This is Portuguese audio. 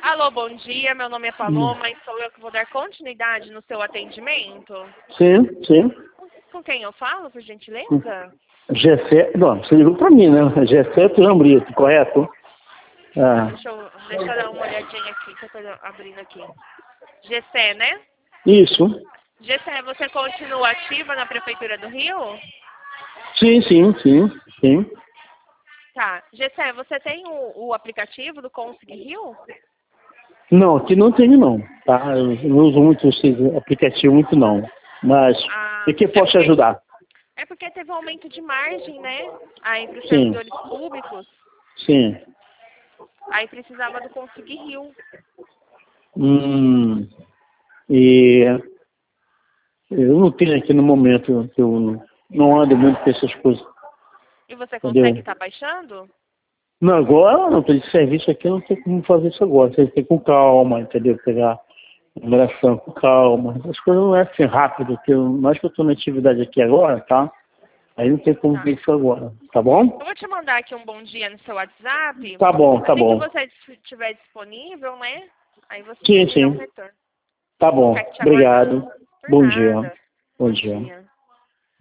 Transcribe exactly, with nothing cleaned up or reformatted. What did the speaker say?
Alô, bom dia. Meu nome é Hum. Paloma e sou eu que vou dar continuidade no seu atendimento. Sim, sim. Com quem eu falo, por gentileza? Gessé, não, você ligou para mim, né? Gessé Turan Brito, correto? Tá, Ah, deixa eu, deixa eu dar uma olhadinha aqui, que eu tô abrindo aqui. Gessé, né? isso. Gessé, você continua ativa na Prefeitura do Rio? Sim, sim, sim, sim. Tá. Gessé, você tem o, o aplicativo do Consig Rio? Não, aqui não tem não, tá? Eu não uso muito esse aplicativo, muito não. Mas, Ah, e que é posso te porque, ajudar? é porque teve um aumento de margem, né? Aí para os Sim, servidores públicos. sim. Aí precisava do Consig Rio. Hum, e eu não tenho aqui no momento, eu não, não ando muito com essas coisas, E você consegue entendeu? estar baixando? Não, agora não, tem serviço aqui, não tem como fazer isso agora. Você tem que ir com calma, entendeu? Pegar numeração com calma. As coisas não é assim rápido, porque eu, nós que eu estou na atividade aqui agora, tá? Aí não tem como Tá. ver isso agora, tá bom? Eu vou te mandar aqui um bom dia no seu WhatsApp. Tá bom, tá Assim que bom. você estiver disponível, né? Aí você Sim, me dá um sim. retorno. Tá Vou bom. ficar aqui te Obrigado. aguardando. Por Bom dia. nada. Bom Bom dia. dia.